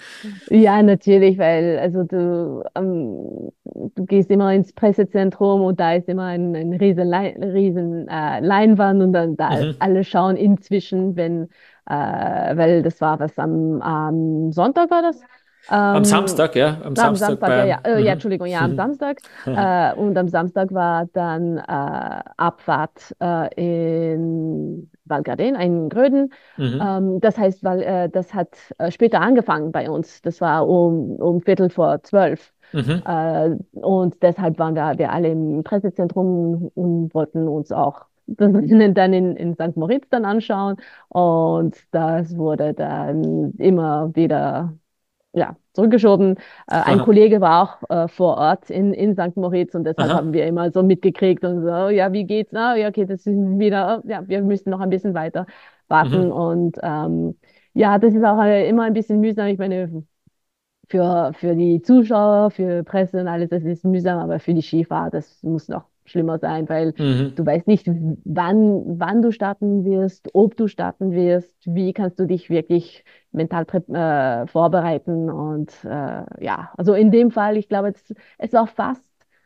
Ja, natürlich, weil also du, ähm, du gehst immer ins Pressezentrum und da ist immer ein, ein riesen, Lei- riesen äh, Leinwand und dann da
Mhm.
alle schauen inzwischen, wenn, äh, weil das war was am, am Sonntag war das.
Am
Ähm,
Samstag, ja, am
Am
Samstag
Samstag, ja, ja,
beim.
äh, ja,
Mhm.
Entschuldigung, ja, am Samstag. Äh, und am Samstag war dann äh, Abfahrt äh, in Val Gardena, in Gröden.
Mhm.
Ähm, das heißt, weil äh, das hat äh, später angefangen bei uns. Das war um, um Viertel vor zwölf.
Mhm.
Äh, und deshalb waren wir, wir alle im Pressezentrum und wollten uns auch das Rennen dann in, in Sankt Moritz dann anschauen. Und das wurde dann immer wieder ja, zurückgeschoben. Äh, ein
Aha.
Kollege war auch äh, vor Ort in, in Sankt Moritz und deshalb haben
Aha.
wir immer so mitgekriegt und so, oh, ja, wie geht's? Ah, ja, okay, das ist wieder, oh, ja, wir müssen noch ein bisschen weiter warten
Mhm.
und ähm, ja, das ist auch äh, immer ein bisschen mühsam. Ich meine, für, für die Zuschauer, für Presse und alles, das ist mühsam, aber für die Skifahrer, das muss noch schlimmer sein, weil
Mhm.
du weißt nicht, wann, wann du starten wirst, ob du starten wirst, wie kannst du dich wirklich mental prä- äh, vorbereiten. Und äh, ja, also in dem Fall, ich glaube, es, es war fast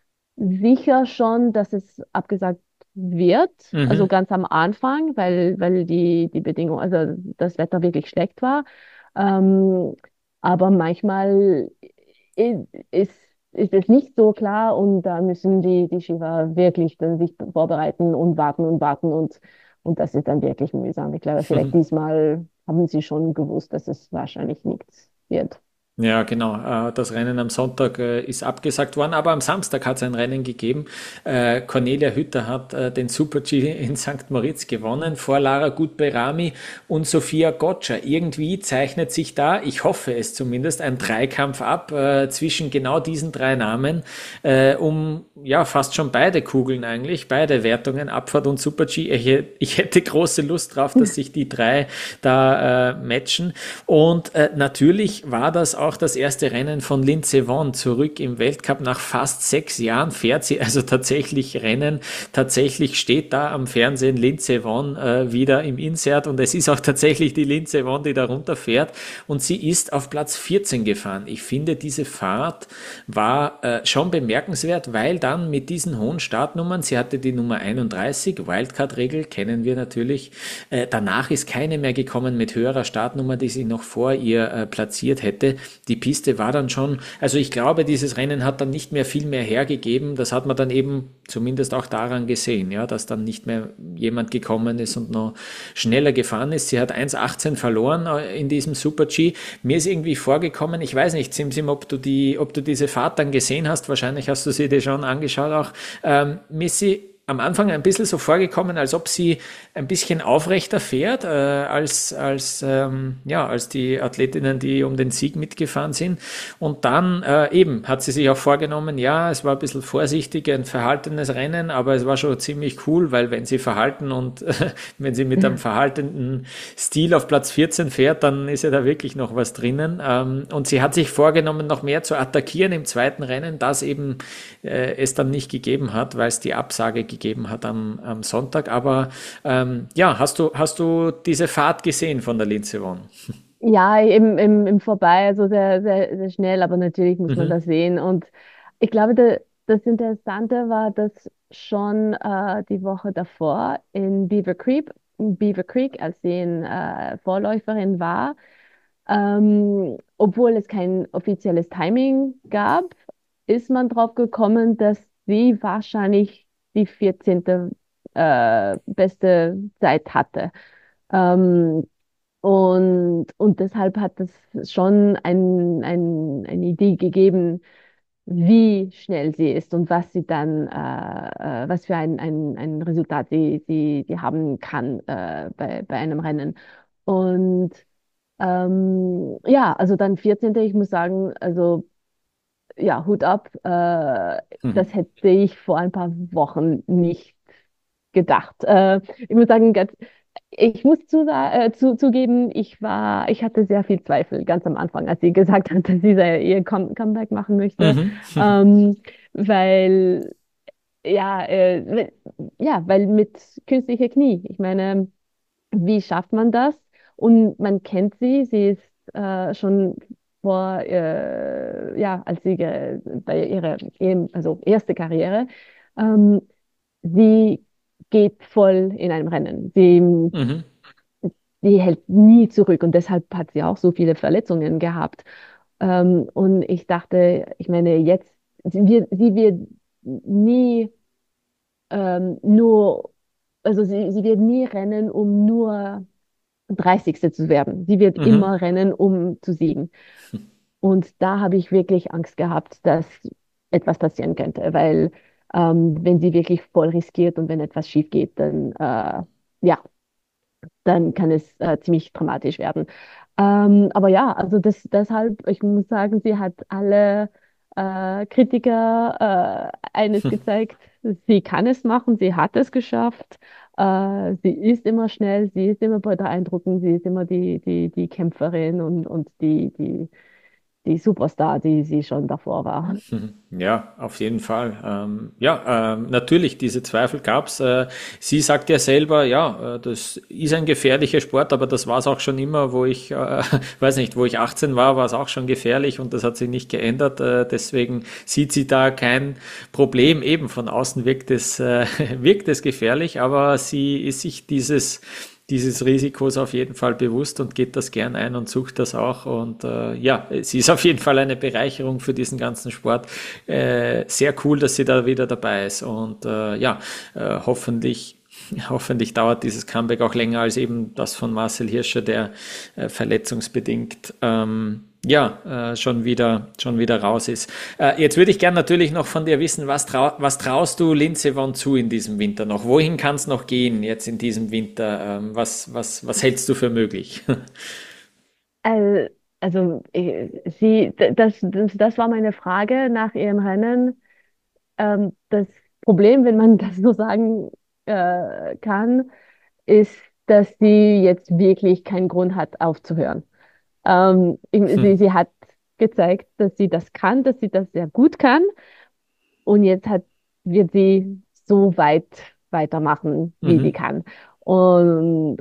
sicher schon, dass es abgesagt wird, also
Mhm.
ganz am Anfang, weil, weil die, die Bedingungen, also das Wetter wirklich schlecht war. Ähm, aber manchmal i- ist, ist es nicht so klar und da müssen die, die Skifahrer wirklich dann sich vorbereiten und warten und warten und, und das ist dann wirklich mühsam. Ich glaube, vielleicht diesmal haben sie schon gewusst, dass es wahrscheinlich nichts wird.
Ja, genau. Äh, Das Rennen am Sonntag äh, ist abgesagt worden, aber am Samstag hat es ein Rennen gegeben. Äh, Cornelia Hütter hat äh, den Super-G in Sankt Moritz gewonnen vor Lara Gutberami und Sofia Gotcha. Irgendwie zeichnet sich da, ich hoffe es zumindest, ein Dreikampf ab äh, zwischen genau diesen drei Namen, äh, um ja fast schon beide Kugeln eigentlich, beide Wertungen, Abfahrt und Super-G. Ich, ich hätte große Lust drauf, dass sich die drei da äh, matchen. Und äh, natürlich war das auch das erste Rennen von Lindsey Vonn zurück im Weltcup. Nach fast sechs Jahren fährt sie also tatsächlich Rennen. Tatsächlich steht da am Fernsehen Lindsey Vonn äh, wieder im Insert und es ist auch tatsächlich die Lindsey Vonn, die da runterfährt und sie ist auf Platz vierzehn gefahren. Ich finde, diese Fahrt war äh, schon bemerkenswert, weil dann mit diesen hohen Startnummern, sie hatte die Nummer einunddreißig, Wildcard-Regel kennen wir natürlich, äh, danach ist keine mehr gekommen mit höherer Startnummer, die sie noch vor ihr äh, platziert hätte. Die Piste war dann schon, also ich glaube, dieses Rennen hat dann nicht mehr viel mehr hergegeben. Das hat man dann eben zumindest auch daran gesehen, ja, dass dann nicht mehr jemand gekommen ist und noch schneller gefahren ist. Sie hat eins achtzehn verloren äh, in diesem Super-G. Mir ist irgendwie vorgekommen, ich weiß nicht, Simsim, ob du die, ob du diese Fahrt dann gesehen hast. Wahrscheinlich hast du sie dir schon angeschaut auch. Ähm, Missy am Anfang ein bisschen so vorgekommen, als ob sie ein bisschen aufrechter fährt, äh, als, als, ähm, ja, als die Athletinnen, die um den Sieg mitgefahren sind. Und dann äh, eben hat sie sich auch vorgenommen, ja, es war ein bisschen vorsichtig, ein verhaltenes Rennen, aber es war schon ziemlich cool, weil wenn sie verhalten und äh, wenn sie mit einem verhaltenen Stil auf Platz vierzehn fährt, dann ist ja da wirklich noch was drinnen. Ähm, und sie hat sich vorgenommen, noch mehr zu attackieren im zweiten Rennen, das eben äh, es dann nicht gegeben hat, weil es die Absage gegeben hat am, am Sonntag. Aber ähm, ja, hast du, hast du diese Fahrt gesehen von der Lindsey Vonn?
Ja, im, im, im Vorbei, also sehr, sehr, sehr schnell, aber natürlich muss man
Mhm.
das sehen. Und ich glaube, da, das Interessante war, dass schon äh, die Woche davor in Beaver Creek, in Beaver Creek, als sie in äh, Vorläuferin war, ähm, obwohl es kein offizielles Timing gab, ist man drauf gekommen, dass sie wahrscheinlich die vierzehnte Äh, beste Zeit hatte. Ähm, und, und deshalb hat es schon ein, ein, eine Idee gegeben, wie schnell sie ist und was sie dann, äh, äh, was für ein, ein, ein Resultat sie, sie, sie haben kann äh, bei, bei einem Rennen. Und ähm, ja, also dann vierzehnte. Ich muss sagen, also ja, Hut ab. Äh,
Mhm.
das hätte ich vor ein paar Wochen nicht gedacht. Äh, ich muss sagen, ganz, ich muss zu, äh, zu, zugeben, ich war, ich hatte sehr viel Zweifel ganz am Anfang, als sie gesagt hat, dass sie ihr Come Comeback machen möchte.
Mhm.
Ähm, weil, ja, äh, ja, weil mit künstlicher Knie, ich meine, wie schafft man das? Und man kennt sie, sie ist äh, schon vor, äh, ja, als sie ge- bei ihrer eben, also erste Karriere, ähm, sie geht voll in einem Rennen. Sie,
Mhm.
sie hält nie zurück und deshalb hat sie auch so viele Verletzungen gehabt. Ähm, und ich dachte, ich meine, jetzt, sie wird, sie wird nie ähm, nur, also sie, sie wird nie rennen, um nur dreißigste zu werden. Sie wird
Mhm.
immer rennen, um zu siegen. Und da habe ich wirklich Angst gehabt, dass etwas passieren könnte, weil ähm, wenn sie wirklich voll riskiert und wenn etwas schief geht, dann äh, ja, dann kann es äh, ziemlich dramatisch werden. Ähm, aber ja, also das, deshalb, ich muss sagen, sie hat alle äh, Kritiker äh, eines gezeigt, sie kann es machen, sie hat es geschafft. Äh, sie ist immer schnell, sie ist immer beeindruckend, sie ist immer die, die, die Kämpferin und, und die, die die Superstar, die sie schon davor war.
Ja, auf jeden Fall. Ähm, ja, ähm, natürlich, diese Zweifel gab's. Äh, sie sagt ja selber, ja, äh, das ist ein gefährlicher Sport, aber das war es auch schon immer, wo ich, äh, weiß nicht, wo ich achtzehn war, war es auch schon gefährlich und das hat sich nicht geändert. Äh, deswegen sieht sie da kein Problem. Eben von außen wirkt es, äh, wirkt es gefährlich, aber sie ist sich dieses dieses Risikos auf jeden Fall bewusst und geht das gern ein und sucht das auch. Und äh, ja, sie ist auf jeden Fall eine Bereicherung für diesen ganzen Sport. Äh, sehr cool, dass sie da wieder dabei ist. Und äh, ja, äh, hoffentlich Hoffentlich dauert dieses Comeback auch länger als eben das von Marcel Hirscher, der äh, verletzungsbedingt ähm, ja äh, schon wieder schon wieder raus ist. Äh, jetzt würde ich gern natürlich noch von dir wissen, was, trau was traust du Lindsey Vonn zu in diesem Winter noch? Wohin kann es noch gehen jetzt in diesem Winter? Ähm, was was was hältst du für möglich?
Äh, Also, äh, sie, das, das, das war meine Frage nach ihrem Rennen. Ähm, das Problem, wenn man das so sagen äh, kann, ist, dass sie jetzt wirklich keinen Grund hat, aufzuhören. Ähm, sie, sie hat gezeigt, dass sie das kann, dass sie das sehr gut kann. Und jetzt hat, wird sie so weit weitermachen, wie sie
Mhm.
kann. Und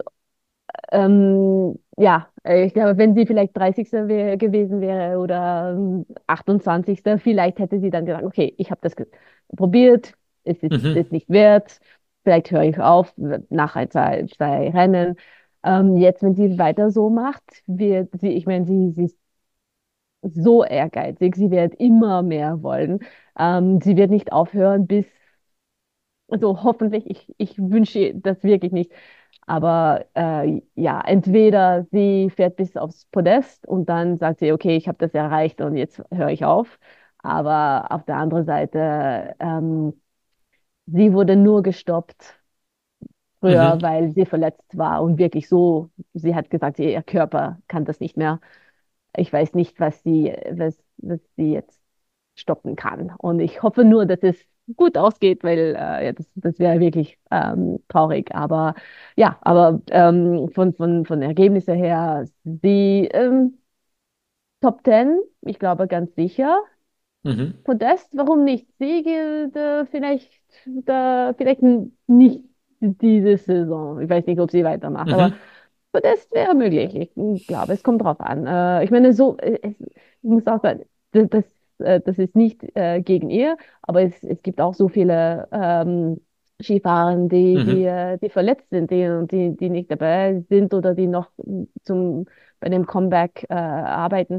ähm, ja, äh, ich glaube, wenn sie vielleicht dreißigste wär, gewesen wäre oder ähm, achtundzwanzigste, vielleicht hätte sie dann gesagt, okay, ich habe das ge- probiert, es ist
Mhm.
es nicht wert, vielleicht höre ich auf nach ein, zwei, zwei Rennen. Ähm, jetzt, wenn sie weiter so macht, wird sie, ich meine, sie, sie ist so ehrgeizig, sie wird immer mehr wollen. Ähm, sie wird nicht aufhören, bis, also hoffentlich, ich, ich wünsche das wirklich nicht, aber äh, ja, entweder sie fährt bis aufs Podest und dann sagt sie, okay, ich habe das erreicht und jetzt höre ich auf. Aber auf der anderen Seite, ähm, sie wurde nur gestoppt früher,
Mhm.
weil sie verletzt war und wirklich so, sie hat gesagt, ihr Körper kann das nicht mehr. Ich weiß nicht, was sie, was, was sie jetzt stoppen kann. Und ich hoffe nur, dass es gut ausgeht, weil äh, ja, das, das wäre wirklich ähm, traurig. Aber ja, aber ähm, von, von, von Ergebnissen her, die ähm, Top Ten, ich glaube ganz sicher.
Mhm.
Podest, warum nicht? Siege, äh, vielleicht, da, vielleicht n- nicht diese Saison. Ich weiß nicht, ob sie weitermacht, aber
Mhm.
das wäre möglich. Ich glaube, es kommt drauf an. Äh, ich meine, so, äh, es, ich muss auch sagen, das, das, äh, das ist nicht äh, gegen ihr, aber es, es gibt auch so viele ähm, Skifahrer, die, die,
Mhm.
äh, die verletzt sind, die, die, die nicht dabei sind oder die noch zum, bei dem Comeback äh, arbeiten.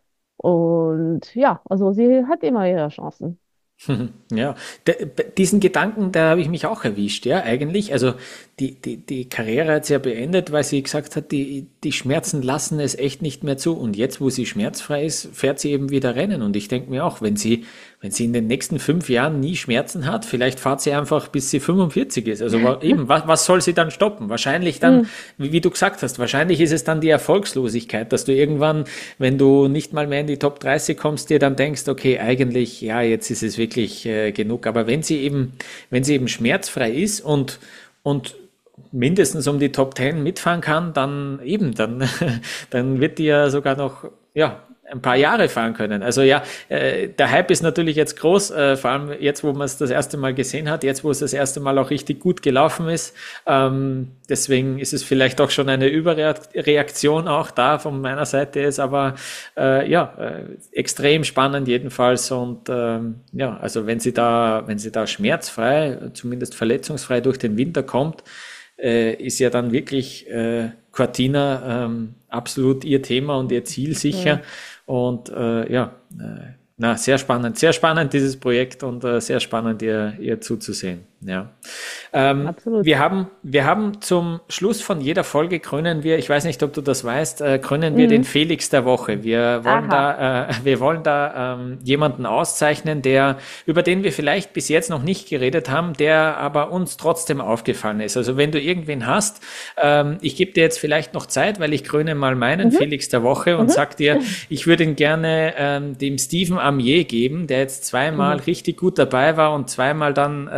Und ja, also sie hat immer ihre Chancen.
Mhm. Ja, d- b- diesen Gedanken, da habe ich mich auch erwischt, ja, eigentlich. Also die, die, die Karriere hat sie ja beendet, weil sie gesagt hat, die, die Schmerzen lassen es echt nicht mehr zu. Und jetzt, wo sie schmerzfrei ist, fährt sie eben wieder Rennen. Und ich denke mir auch, wenn sie, wenn sie in den nächsten fünf Jahren nie Schmerzen hat, vielleicht fährt sie einfach, bis sie fünfundvierzig ist. Also wa- eben, was, was soll sie dann stoppen? Wahrscheinlich dann,
Hm.
wie, wie du gesagt hast, wahrscheinlich ist es dann die Erfolgslosigkeit, dass du irgendwann, wenn du nicht mal mehr in die Top dreißig kommst, dir dann denkst, okay, eigentlich, ja, jetzt ist es wirklich äh, genug. Aber wenn sie eben, wenn sie eben schmerzfrei ist und, und mindestens um die Top Ten mitfahren kann, dann eben, dann, dann wird die ja sogar noch, ja, ein paar Jahre fahren können. Also ja, äh, der Hype ist natürlich jetzt groß, äh, vor allem jetzt, wo man es das erste Mal gesehen hat, jetzt, wo es das erste Mal auch richtig gut gelaufen ist. Ähm, deswegen ist es vielleicht auch schon eine Überreaktion auch da von meiner Seite ist, aber äh, ja, äh, extrem spannend jedenfalls und ähm, ja, also wenn sie da, wenn sie da schmerzfrei, zumindest verletzungsfrei durch den Winter kommt, äh, ist ja dann wirklich äh, Cortina ähm, absolut ihr Thema und ihr Ziel sicher.
Hm.
Und äh, ja, äh, na, sehr spannend, sehr spannend dieses Projekt und äh, sehr spannend ihr, ihr zuzusehen. Ja. Ähm,
Absolut.
wir haben, wir haben zum Schluss von jeder Folge krönen wir, ich weiß nicht, ob du das weißt, äh, krönen wir den
Mhm.
Felix der Woche. Wir wollen
Aha.
da, äh, wir wollen da ähm, jemanden auszeichnen, der, über den wir vielleicht bis jetzt noch nicht geredet haben, der aber uns trotzdem aufgefallen ist. Also wenn du irgendwen hast, ähm, ich gebe dir jetzt vielleicht noch Zeit, weil ich kröne mal meinen
Mhm.
Felix der Woche und
Mhm.
sag dir, ich würde ihn gerne ähm, dem Steven Amier geben, der jetzt zweimal
Mhm.
richtig gut dabei war und zweimal dann äh, leider im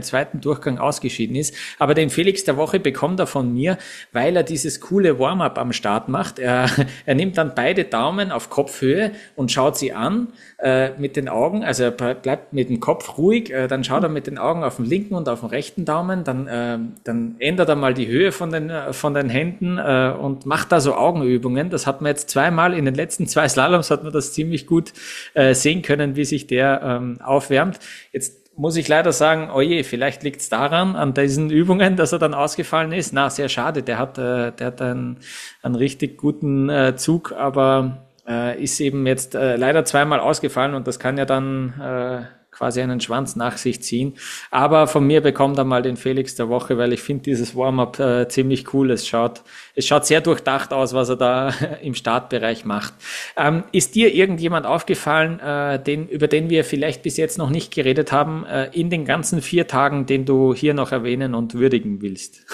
zweiten Durchgang ausgeschieden ist. Aber den Felix der Woche bekommt er von mir, weil er dieses coole Warm-up am Start macht. Er, er nimmt dann beide Daumen auf Kopfhöhe und schaut sie an äh, mit den Augen. Also er bleibt mit dem Kopf ruhig. Äh, dann schaut er mit den Augen auf den linken und auf den rechten Daumen. Dann, äh, dann ändert er mal die Höhe von den, äh, von den Händen äh, und macht da so Augenübungen. Das hat man jetzt zweimal in den letzten zwei Slaloms hat man das ziemlich gut äh, sehen können, wie sich der ähm, aufwärmt. Jetzt muss ich leider sagen, oje, vielleicht liegt es daran, an diesen Übungen, dass er dann ausgefallen ist. Na, sehr schade, der hat, äh, der hat einen, einen richtig guten äh, Zug, aber äh, ist eben jetzt äh, leider zweimal ausgefallen und das kann ja dann äh, quasi einen Schwanz nach sich ziehen. Aber von mir bekommt er mal den Felix der Woche, weil ich finde dieses Warm-up äh, ziemlich cool. Es schaut, es schaut sehr durchdacht aus, was er da im Startbereich macht. Ähm, ist dir irgendjemand aufgefallen, äh, den, über den wir vielleicht bis jetzt noch nicht geredet haben, äh, in den ganzen vier Tagen, den du hier noch erwähnen und würdigen willst?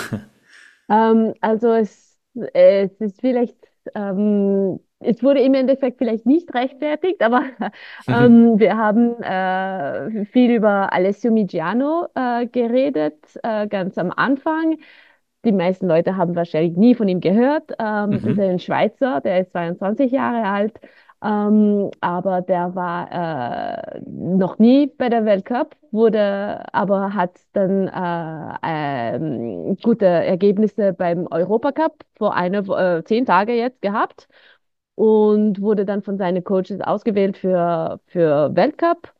Ähm, also es, es ist vielleicht, ähm, es wurde im Endeffekt vielleicht nicht rechtfertigt, aber ähm, wir haben äh, viel über Alessio Migiano äh, geredet, äh, ganz am Anfang. Die meisten Leute haben wahrscheinlich nie von ihm gehört. Ähm, das ist
Mhm.
ein Schweizer, der ist zweiundzwanzig Jahre alt, ähm, aber der war äh, noch nie bei der Weltcup, wurde, aber hat dann äh, ähm, gute Ergebnisse beim Europacup vor einer, Wo- äh, zehn Tage jetzt gehabt und wurde dann von seinen Coaches ausgewählt für, für Weltcup.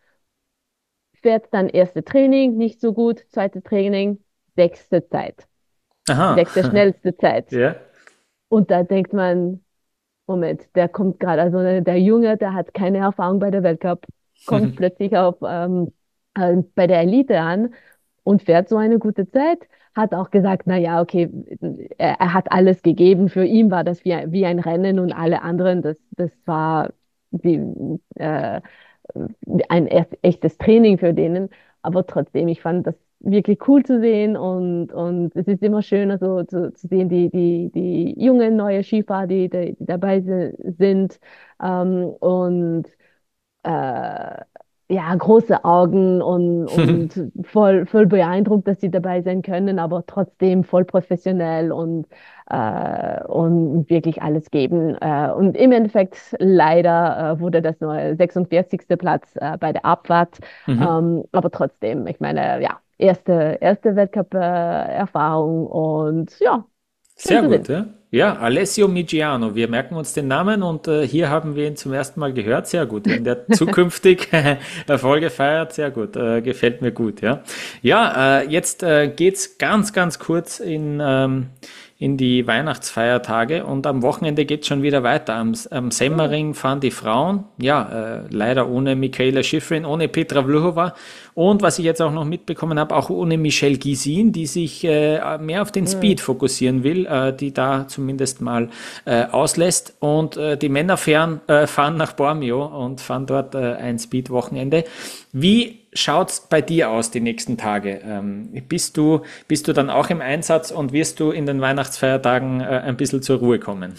Fährt dann erste Training, nicht so gut, zweite Training, sechste Zeit,
Aha.
sechste schnellste Zeit.
Ja.
Und da denkt man, Moment, der kommt gerade, also der Junge, der hat keine Erfahrung bei der Weltcup, kommt plötzlich auf, ähm, äh, bei der Elite an und fährt so eine gute Zeit. Hat auch gesagt, na ja, okay, er, er hat alles gegeben. Für ihn war das wie, ein- wie ein Rennen und alle anderen, das, das war wie, äh, ein echt- echtes Training für denen. Aber trotzdem, ich fand das wirklich cool zu sehen und, und es ist immer schön, also zu, zu sehen, die, die, die jungen neue Skifahrer, die, die, die dabei si- sind. Ähm, und äh, ja, große Augen und, und voll, voll beeindruckt, dass sie dabei sein können, aber trotzdem voll professionell und, äh, und wirklich alles geben. Äh, und im Endeffekt leider äh, wurde das nur sechsundvierzigste Platz äh, bei der Abfahrt.
Mhm.
Ähm, aber trotzdem, ich meine, ja, erste, erste Weltcup-Erfahrung und ja, schön
Sehr
zu
gut,
sehen.
ja. Ja, Alessio Migiano. Wir merken uns den Namen und äh, hier haben wir ihn zum ersten Mal gehört. Sehr gut. Wenn der zukünftig Erfolge feiert, sehr gut. Äh, gefällt mir gut, ja. Ja, äh, jetzt äh, geht's ganz, ganz kurz in, ähm, in die Weihnachtsfeiertage und am Wochenende geht's schon wieder weiter. Am, am Semmering fahren die Frauen, ja, äh, leider ohne Michaela Schifrin, ohne Petra Vlhova und was ich jetzt auch noch mitbekommen habe, auch ohne Michelle Gisin, die sich äh, mehr auf den
Mhm.
Speed fokussieren will, äh, die da zumindest mal äh, auslässt. Und äh, die Männer fahren, äh, fahren nach Bormio und fahren dort äh, ein Speed-Wochenende. Wie schaut's bei dir aus die nächsten Tage? Ähm, bist du, bist du dann auch im Einsatz und wirst du in den Weihnachtsfeiertagen äh, ein bisschen zur Ruhe kommen?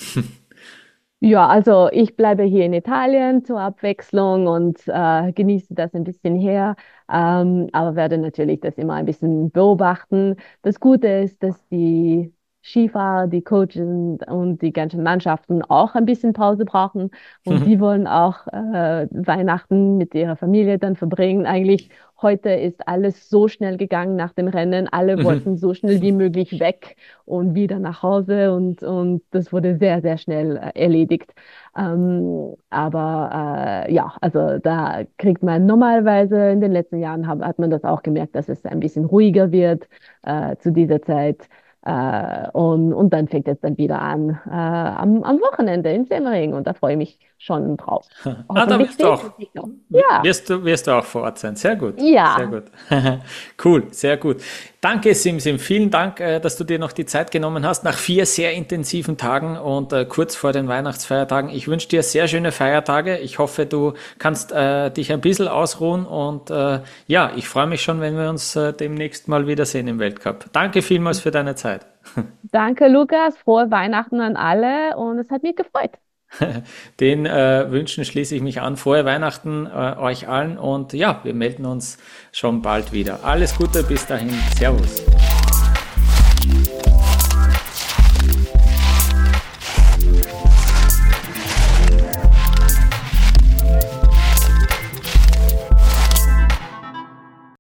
Ja, also ich bleibe hier in Italien zur Abwechslung und äh, genieße das ein bisschen her, ähm, aber werde natürlich das immer ein bisschen beobachten. Das Gute ist, dass die Skifahrer, die Coaches und, und die ganzen Mannschaften auch ein bisschen Pause brauchen und die wollen auch äh, Weihnachten mit ihrer Familie dann verbringen. Eigentlich heute ist alles so schnell gegangen nach dem Rennen. Alle wollten so schnell wie möglich weg und wieder nach Hause und, und das wurde sehr, sehr schnell äh, erledigt. Ähm, aber äh, ja, also da kriegt man normalerweise in den letzten Jahren hat, hat man das auch gemerkt, dass es ein bisschen ruhiger wird äh, zu dieser Zeit. Äh, und, und dann fängt es dann wieder an äh, am, am Wochenende in Semmering und da freue ich mich schon drauf.
Ah, da
Hoffentlich
wirst du
sehen
auch,
wir sich noch. Ja,
wirst du, wirst du auch vor Ort sein. Sehr gut, sehr
ja,
gut. Cool, sehr gut. Danke, Simsim. Vielen Dank, äh, dass du dir noch die Zeit genommen hast nach vier sehr intensiven Tagen und äh, kurz vor den Weihnachtsfeiertagen. Ich wünsche dir sehr schöne Feiertage. Ich hoffe, du kannst äh, dich ein bisschen ausruhen und äh, ja, ich freue mich schon, wenn wir uns äh, demnächst mal wiedersehen im Weltcup. Danke vielmals für deine Zeit.
danke Lukas, frohe Weihnachten an alle und es hat mich gefreut.
Den äh, Wünschen schließe ich mich an. Frohe Weihnachten äh, euch allen und ja, wir melden uns schon bald wieder. Alles Gute, bis dahin. Servus.